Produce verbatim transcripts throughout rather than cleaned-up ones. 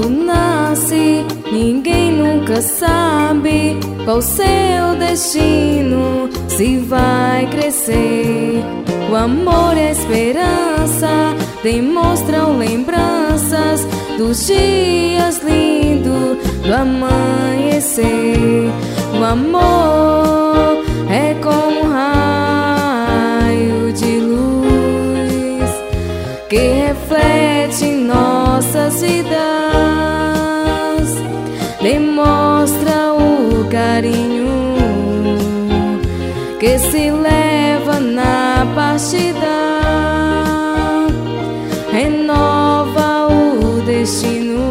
quando nasce, ninguém nunca sabe qual seu destino, se vai crescer. O amor e a esperança demonstram lembranças dos dias lindos do amanhecer. O amor é como um raio de luz que reflete em nossas vidas, demonstra o carinho que se leva na partida, renova o destino,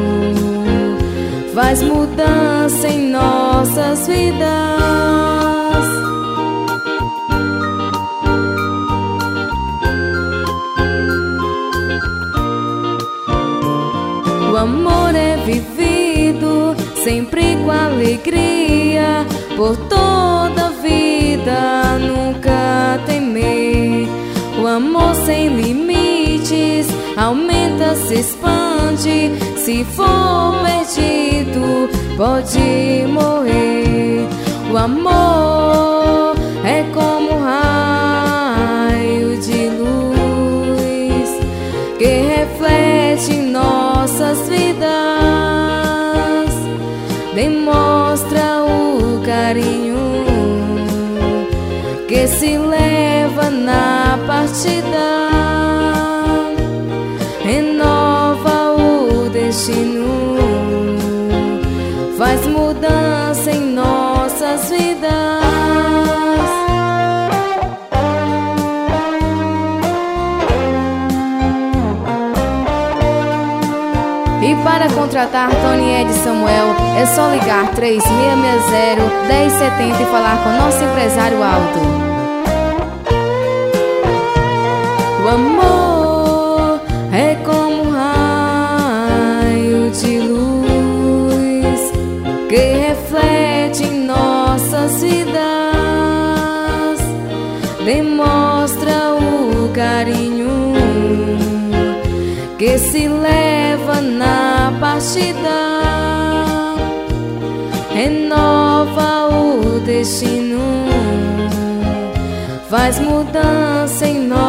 faz mudança em nossas vidas. O amor é vivido sempre com alegria, por toda a vida nunca temer. O amor sem limites aumenta, se expande, se for perdido pode morrer. O amor é como um raio de luz que reflete em nossas vidas, demonstra o carinho que se leva na partida, renova o destino, faz mudança em nossas vidas. E para contratar Tony Ed Samuel é só ligar três seis seis zero, um zero sete zero e falar com nosso empresário Aldo. O amor é como um raio de luz que reflete em nossas vidas, demonstra o carinho que se leva na partida, renova o destino, faz mudança em nós.